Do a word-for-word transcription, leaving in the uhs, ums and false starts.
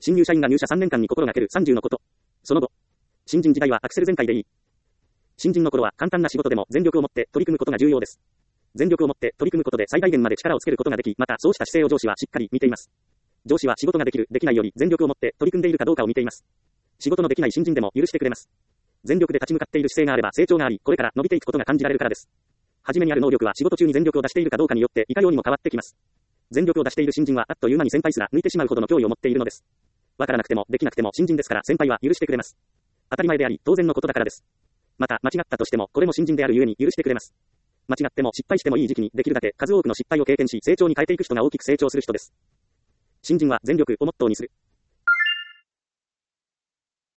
新入社員が入社さんねんかんに心がけるさんじゅうのこと。その後。新人時代はアクセル全開でいい。新人の頃は簡単な仕事でも全力を持って取り組むことが重要です。全力を持って取り組むことで最大限まで力をつけることができ、またそうした姿勢を上司はしっかり見ています。上司は仕事ができる、できないより全力を持って取り組んでいるかどうかを見ています。仕事のできない新人でも許してくれます。全力で立ち向かっている姿勢があれば成長があり、これから伸びていくことが感じられるからです。はじめにある能力は仕事中に全力を出しているかどうかによっていかようにも変わってきます。全力を出している新人はあっという間に先輩すら抜いてしまうほどの脅威を持っているのです。わからなくてもできなくても新人ですから先輩は許してくれます。当たり前であり当然のことだからです。また間違ったとしてもこれも新人であるゆえに許してくれます。間違っても失敗してもいい時期にできるだけ数多くの失敗を経験し成長に変えていく人が大きく成長する人です。新人は全力をモットーにする。